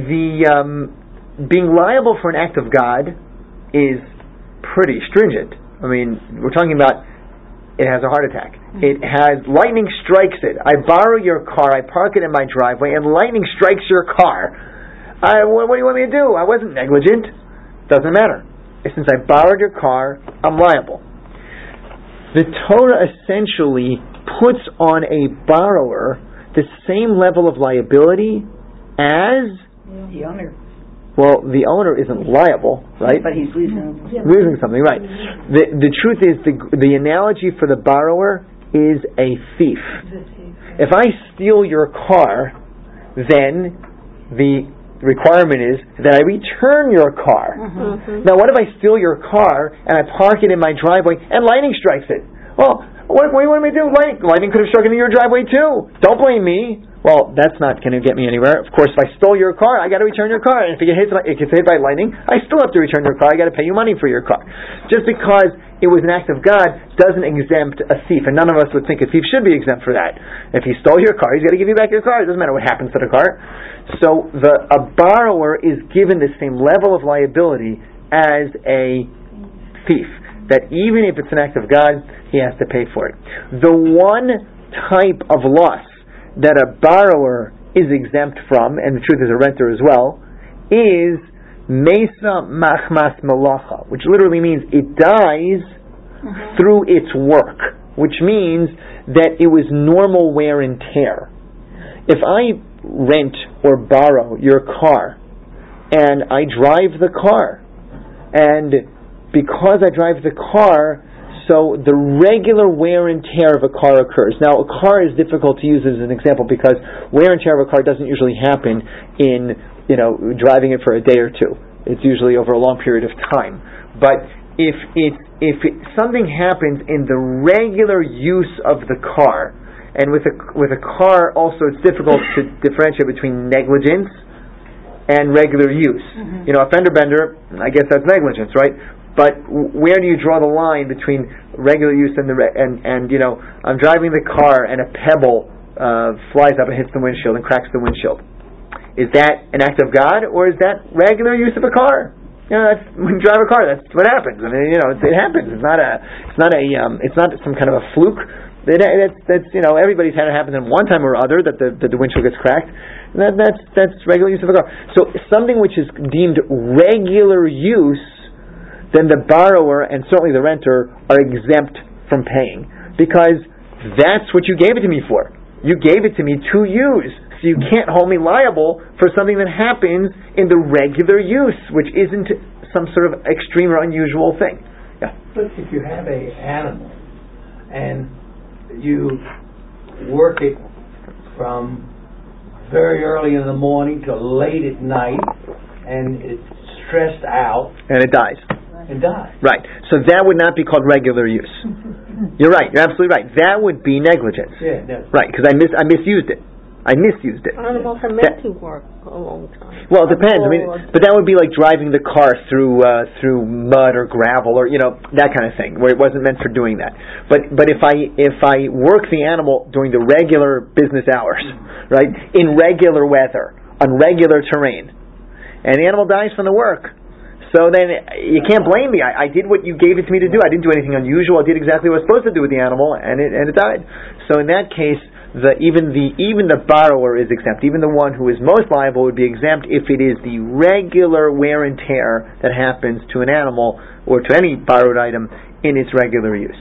being liable for an act of God is pretty stringent. I mean, we're talking about it has a heart attack. It has, lightning strikes it. I borrow your car, I park it in my driveway, and lightning strikes your car. What do you want me to do? I wasn't negligent. Doesn't matter. Since I borrowed your car, I'm liable. The Torah essentially puts on a borrower the same level of liability as the owner. Well, the owner isn't liable, right? But he's Losing something, right? The truth is, the analogy for the borrower is a thief. If I steal your car, then the requirement is that I return your car. Now, what if I steal your car and I park it in my driveway and lightning strikes it? Well, what do you want me to do? Lightning could have struck into your driveway too. Don't blame me. Well, that's not going to get me anywhere. Of course, if I stole your car, I got to return your car. And if it gets hit by lightning, I still have to return your car. I got to pay you money for your car. Just because it was an act of God doesn't exempt a thief, and none of us would think a thief should be exempt for that. If he stole your car, he's got to give you back your car. It doesn't matter what happens to the car. So a borrower is given the same level of liability as a thief. That even if it's an act of God, he has to pay for it. The one type of loss that a borrower is exempt from, and the truth is a renter as well, is Mesa Machmas Malacha, which literally means it dies through its work, which means that it was normal wear and tear. If I rent or borrow your car, and I drive the car, and because I drive the car, so the regular wear and tear of a car occurs. Now, a car is difficult to use as an example because wear and tear of a car doesn't usually happen in, driving it for a day or two. It's usually over a long period of time. But if something happens in the regular use of the car, and with a car also it's difficult to differentiate between negligence and regular use. A fender bender, I guess that's negligence, right? But where do you draw the line between regular use and I'm driving the car and a pebble flies up and hits the windshield and cracks the windshield? Is that an act of God, or is that regular use of a car? When you drive a car, that's what happens. I mean, it happens. It's not some kind of a fluke. Everybody's had it happen in one time or other that the windshield gets cracked. That's regular use of a car. So something which is deemed regular use, then the borrower and certainly the renter are exempt from paying, because that's what you gave it to me for. You gave it to me to use, so you can't hold me liable for something that happens in the regular use, which isn't some sort of extreme or unusual thing. Yeah. But if you have an animal and you work it from very early in the morning to late at night, and it's stressed out, and it dies. And die. Right. So that would not be called regular use. You're right. You're absolutely right. That would be negligence. Yeah. Right. Because I misused it. Animals are meant to work a long time. Well, it depends. But that would be like driving the car through mud or gravel or that kind of thing, where it wasn't meant for doing that. But if I work the animal during the regular business hours, right, in regular weather, on regular terrain, and the animal dies from the work, so then you can't blame me. I did what you gave it to me to do. I didn't do anything unusual. I did exactly what I was supposed to do with the animal, and it died. So in that case, even the borrower is exempt. Even the one who is most liable would be exempt if it is the regular wear and tear that happens to an animal or to any borrowed item in its regular use.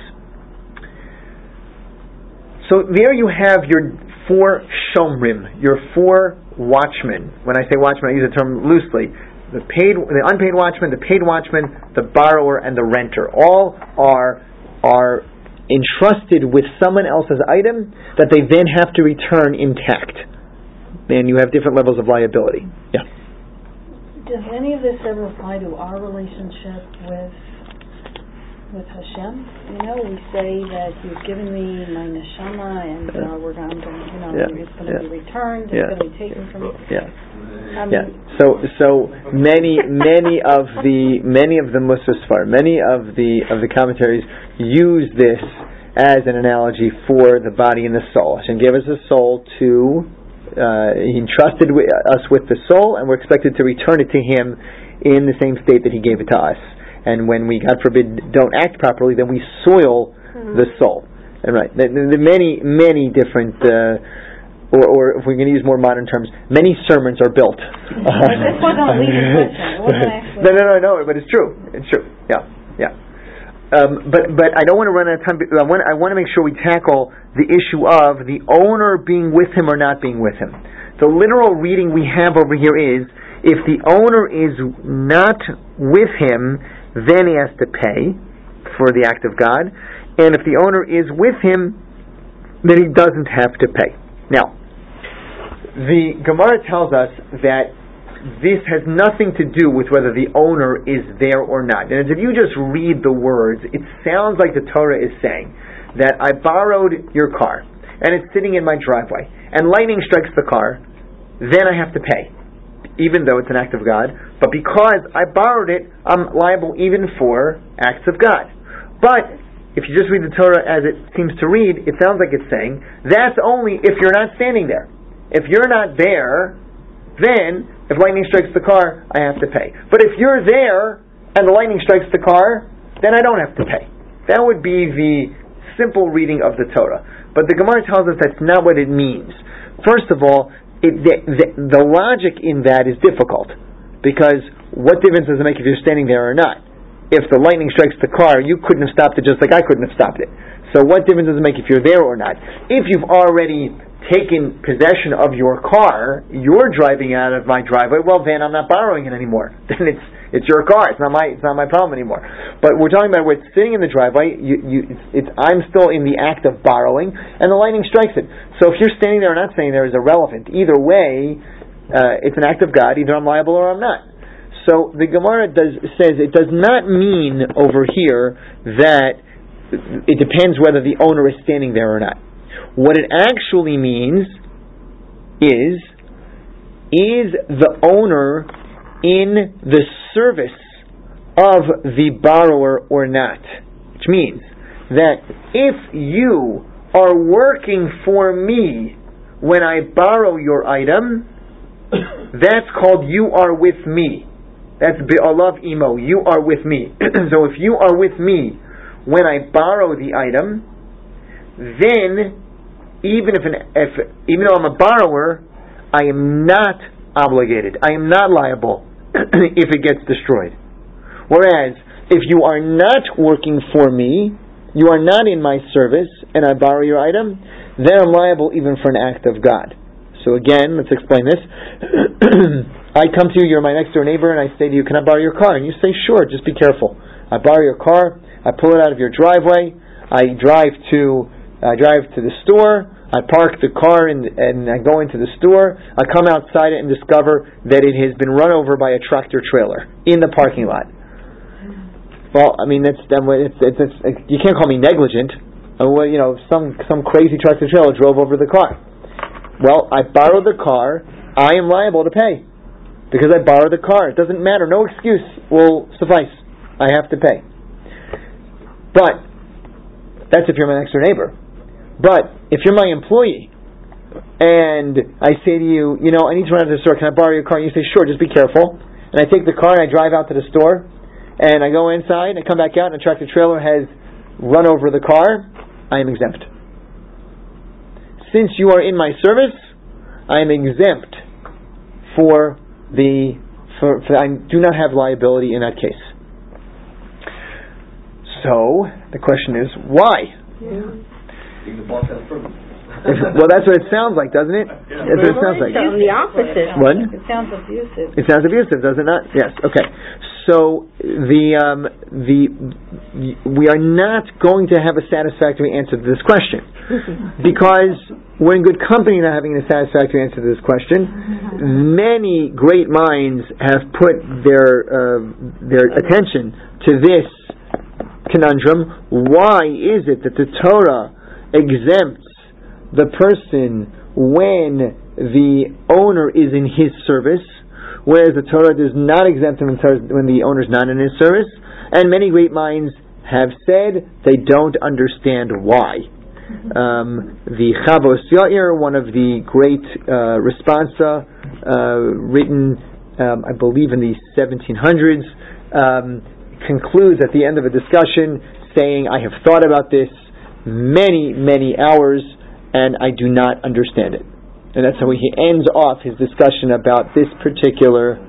So there you have your 4 shomrim, your 4 watchmen. When I say watchmen, I use the term loosely. The unpaid watchman, the paid watchman, the borrower, and the renter all are entrusted with someone else's item that they then have to return intact. And you have different levels of liability. Yeah. Does any of this ever apply to our relationship with Hashem? We say that you've given me my neshama, and it's going to be returned. It's going to be taken from me. Yeah. So many of the Musar Sfar, many of the commentaries use this as an analogy for the body and the soul. Hashem gave us a soul He entrusted us with the soul, and we're expected to return it to Him in the same state that He gave it to us. And when we, God forbid, don't act properly, then we soil the soul. And right, the many different, or if we're going to use more modern terms, many sermons are built. This wasn't a leading question. No, but it's true. It's true. Yeah. But I don't want to run out of time. I want to make sure we tackle the issue of the owner being with him or not being with him. The literal reading we have over here is, If the owner is not with him, then he has to pay for the act of God. And if the owner is with him, then he doesn't have to pay. Now, the Gemara tells us that this has nothing to do with whether the owner is there or not. And if you just read the words, it sounds like the Torah is saying that I borrowed your car, and it's sitting in my driveway, and lightning strikes the car, then I have to pay, even though it's an act of God. But because I borrowed it, I'm liable even for acts of God. But if you just read the Torah as it seems to read, it sounds like it's saying that's only if you're not standing there. If you're not there, then if lightning strikes the car, I have to pay. But if you're there and the lightning strikes the car, then I don't have to pay. That would be the simple reading of the Torah. But the Gemara tells us that's not what it means. First of all, the logic in that is difficult, because what difference does it make if you're standing there or not? If the lightning strikes the car, you couldn't have stopped it just like I couldn't have stopped it. So what difference does it make if you're there or not? If you've already taken possession of your car, you're driving out of my driveway, well then I'm not borrowing it anymore. Then it's your car. It's not my problem anymore. But we're talking about where it's sitting in the driveway. I'm still in the act of borrowing, and the lightning strikes it. So if you're standing there or not standing there is irrelevant. Either way, it's an act of God. Either I'm liable or I'm not. So the Gemara says it does not mean over here that it depends whether the owner is standing there or not. What it actually means is the owner in the service of the borrower or not? Which means that if you are working for me when I borrow your item, that's called you are with me. That's Be'alav Imo, you are with me. So if you are with me when I borrow the item, then even though I'm a borrower, I am not obligated. I am not liable if it gets destroyed. Whereas, if you are not working for me, you are not in my service, and I borrow your item, then I'm liable even for an act of God. So again, let's explain this. I come to you, you're my next door neighbor, and I say to you, can I borrow your car? And you say, sure, just be careful. I borrow your car, I pull it out of your driveway, I drive to the store, I park the car and I go into the store, I come outside it and discover that it has been run over by a tractor trailer in the parking lot. Well, I mean, you can't call me negligent. Some crazy tractor trailer drove over the car. Well, I borrowed the car, I am liable to pay. Because I borrowed the car. It doesn't matter. No excuse will suffice. I have to pay. But that's if you're my next door neighbor. But if you're my employee and I say to you, I need to run out to the store, can I borrow your car? And you say, sure, just be careful. And I take the car and I drive out to the store and I go inside and I come back out and a tractor trailer has run over the car, I am exempt. Since you are in my service, I am exempt for I do not have liability in that case. So the question is, why? Well, that's what it sounds like, doesn't it? That's what it sounds like. The opposite. What? It sounds abusive. It sounds abusive, does it not? Yes. Okay. So we are not going to have a satisfactory answer to this question because we're in good company not having a satisfactory answer to this question. Many great minds have put their attention to this conundrum. Why is it that the Torah exempts the person when the owner is in his service, whereas the Torah does not exempt him when the owner is not in his service? And many great minds have said they don't understand why. The Chavos Yair, one of the great responsa written, I believe in the 1700s, concludes at the end of a discussion saying, I have thought about this many, many hours and I do not understand it. And that's how he ends off his discussion about this particular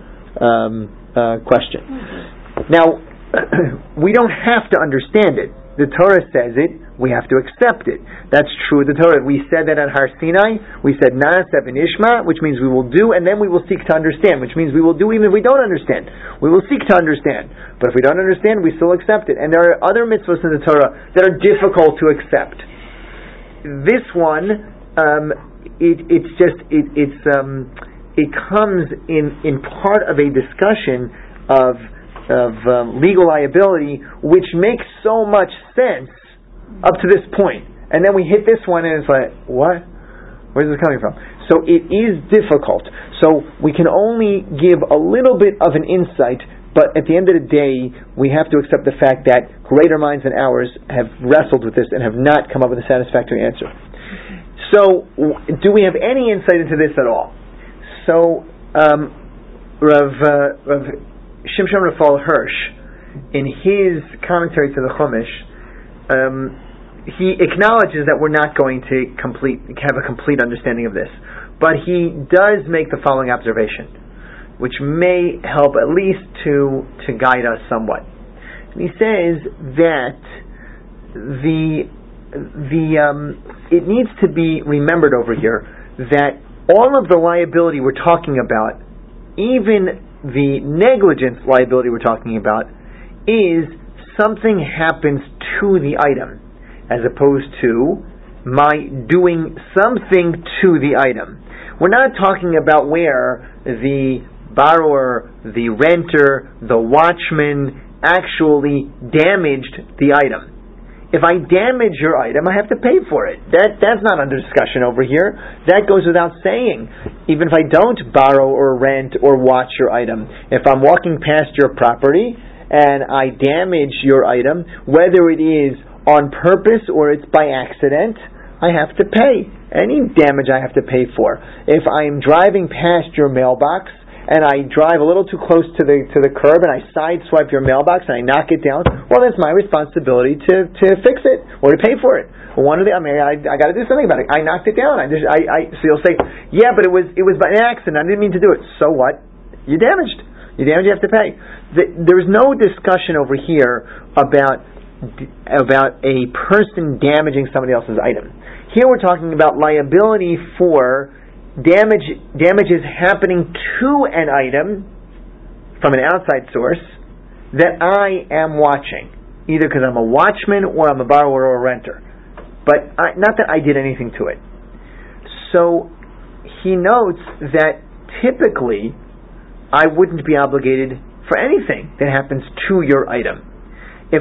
question. Now, we don't have to understand it. The Torah says it. we have to accept it. That's true of the Torah. We said that at Har Sinai. We said Na'aseh v'nishma, which means we will do, and then we will seek to understand, which means we will do even if we don't understand. We will seek to understand. But if we don't understand, we still accept it. And there are other mitzvahs in the Torah that are difficult to accept. This one, it comes in part of a discussion of legal liability, which makes so much sense up to this point. And then we hit this one and it's like, what? Where's this coming from? So it is difficult. So we can only give a little bit of an insight, but at the end of the day, we have to accept the fact that greater minds than ours have wrestled with this and have not come up with a satisfactory answer. So, do we have any insight into this at all? So, Rav Shimshon Raphael Hirsch, in his commentary to the Chumash, he acknowledges that we're not going to have a complete understanding of this, but he does make the following observation, which may help at least to guide us somewhat. And he says that it needs to be remembered over here that all of the liability we're talking about, even the negligence liability we're talking about, is something happens to the item, as opposed to my doing something to the item. We're not talking about where the borrower, the renter, the watchman actually damaged the item. If I damage your item, I have to pay for it. That's not under discussion over here. That goes without saying. Even if I don't borrow or rent or watch your item, if I'm walking past your property and I damage your item, whether it is on purpose or it's by accident, I have to pay. Any damage I have to pay for. If I'm driving past your mailbox and I drive a little too close to the curb and I sideswipe your mailbox and I knock it down, well, that's my responsibility to fix it or to pay for it. Well, I got to do something about it. I knocked it down. So you'll say, yeah, but it was by an accident. I didn't mean to do it. So what? You damaged. You have to pay. There's no discussion over here about a person damaging somebody else's item. Here we're talking about liability for damages happening to an item from an outside source that I am watching, either because I'm a watchman or I'm a borrower or a renter, but not that I did anything to it. So he notes that typically I wouldn't be obligated for anything that happens to your item. If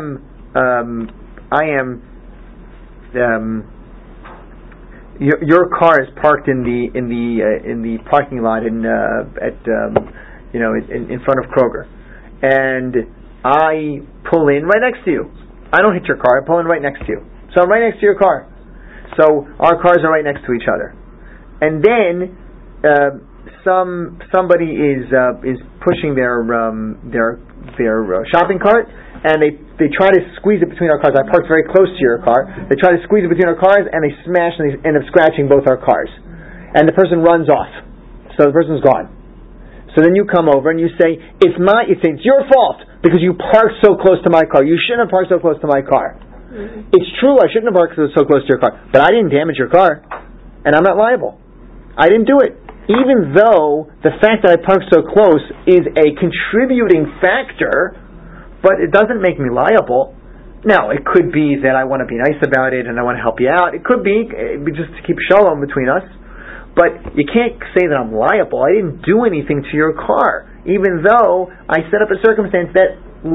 your car is parked in the parking lot in front of Kroger, and I pull in right next to you. I don't hit your car. I pull in right next to you. So I'm right next to your car. So our cars are right next to each other. And then somebody is pushing their shopping cart, and they try to squeeze it between our cars. I parked very close to your car. They try to squeeze it between our cars, and they smash, and they end up scratching both our cars. And the person runs off. So the person's gone. So then you come over and you say, it's your fault because you parked so close to my car. You shouldn't have parked so close to my car. Mm-hmm. It's true, I shouldn't have parked so close to your car, but I didn't damage your car, and I'm not liable. I didn't do it. Even though the fact that I parked so close is a contributing factor, but it doesn't make me liable. Now, it could be that I want to be nice about it and I want to help you out. It could be just to keep shalom between us. But you can't say that I'm liable. I didn't do anything to your car, even though I set up a circumstance that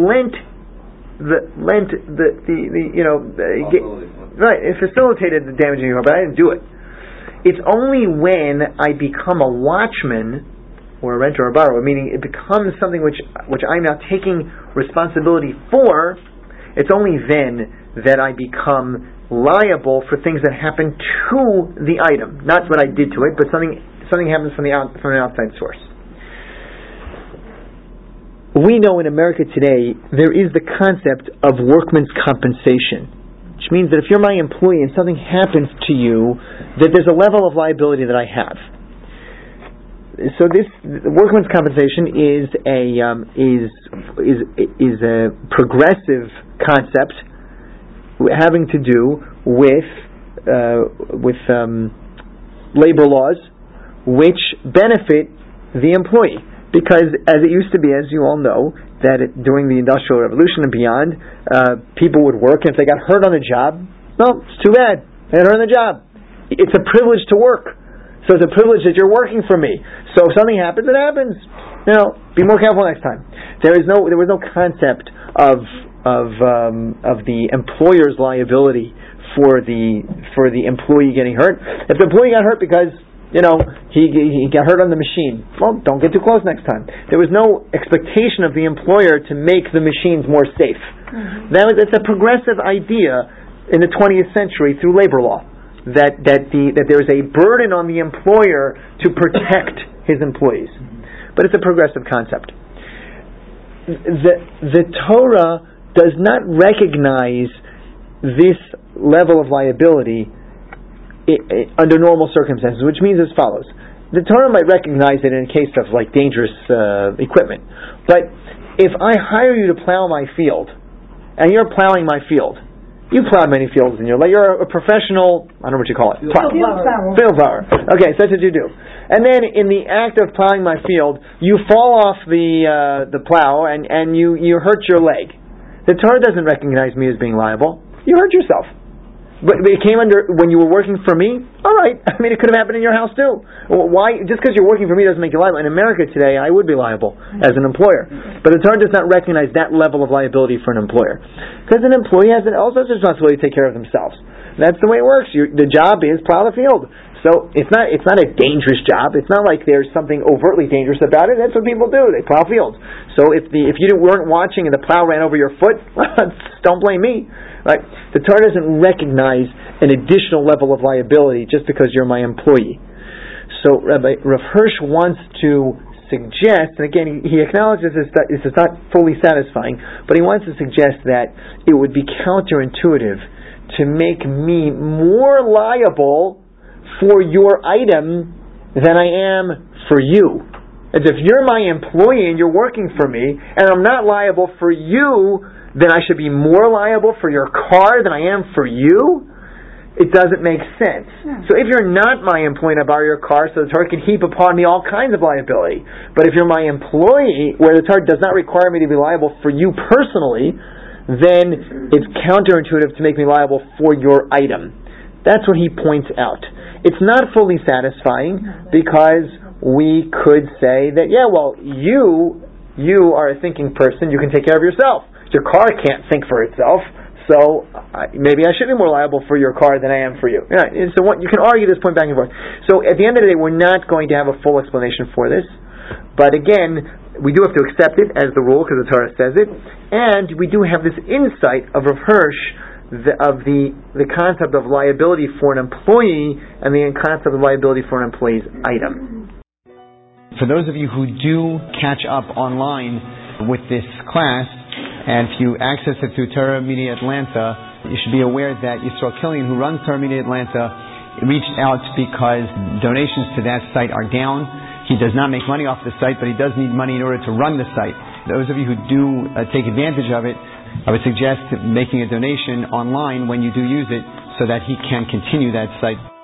it facilitated the damage in your car, but I didn't do it. It's only when I become a watchman or a renter or a borrower, meaning it becomes something which I'm now taking responsibility for, it's only then that I become liable for things that happen to the item. Not what I did to it, but something happens from an outside source. We know in America today there is the concept of workman's compensation, which means that if you're my employee and something happens to you, that there's a level of liability that I have. So this workman's compensation is a progressive concept having to do with labor laws which benefit the employee. Because as it used to be, as you all know, that during the Industrial Revolution and beyond, people would work, and if they got hurt on the job, well, it's too bad. They got hurt on the job. It's a privilege to work. So it's a privilege that you're working for me. So if something happens, it happens. Be more careful next time. There was no concept of the employer's liability for the employee getting hurt. If the employee got hurt because he got hurt on the machine, well, don't get too close next time. There was no expectation of the employer to make the machines more safe. It's a progressive idea in the 20th century through labor law that there is a burden on the employer to protect his employees. But it's a progressive concept. The Torah does not recognize this level of liability under normal circumstances, which means as follows. The Torah might recognize it in a case of dangerous equipment. But if I hire you to plow my field, and you're plowing my field, you plowed many fields in your life. You're a professional, I don't know what you call it. Field plower. Okay, so that's what you do. And then in the act of plowing my field, you fall off the plow and you hurt your leg. The Torah doesn't recognize me as being liable. You hurt yourself. But it came under, when you were working for me, all right. I mean, it could have happened in your house too. Why? Just because you're working for me doesn't make you liable. In America today, I would be liable as an employer. But the Torah does not recognize that level of liability for an employer. Because an employee has also a responsibility to take care of themselves. That's the way it works. The job is plow the field. So it's not a dangerous job. It's not like there's something overtly dangerous about it. That's what people do. They plow fields. So if you weren't watching and the plow ran over your foot, don't blame me. Right? The Torah doesn't recognize an additional level of liability just because you're my employee. So Rav Hirsch wants to suggest, and again he acknowledges this is not fully satisfying, but he wants to suggest that it would be counterintuitive to make me more liable for your item than I am for you. As if you're my employee and you're working for me, and I'm not liable for you, then I should be more liable for your car than I am for you? It doesn't make sense. So if you're not my employee and I borrow your car, so the Torah can heap upon me all kinds of liability. But if you're my employee, where the Torah does not require me to be liable for you personally, then it's counterintuitive to make me liable for your item. That's what he points out. It's not fully satisfying because we could say that, you are a thinking person, you can take care of yourself. Your car can't think for itself, so maybe I should be more liable for your car than I am for you. And so you can argue this point back and forth. So at the end of the day, we're not going to have a full explanation for this. But again, we do have to accept it as the rule because the Torah says it. And we do have this insight of Rav Hirsch of the concept of liability for an employee and the concept of liability for an employee's item. For those of you who do catch up online with this class, and if you access it through Torah Media Atlanta, you should be aware that Yisrael Killian, who runs Torah Media Atlanta, reached out because donations to that site are down. He does not make money off the site, but he does need money in order to run the site. Those of you who do take advantage of it, I would suggest making a donation online when you do use it so that he can continue that site.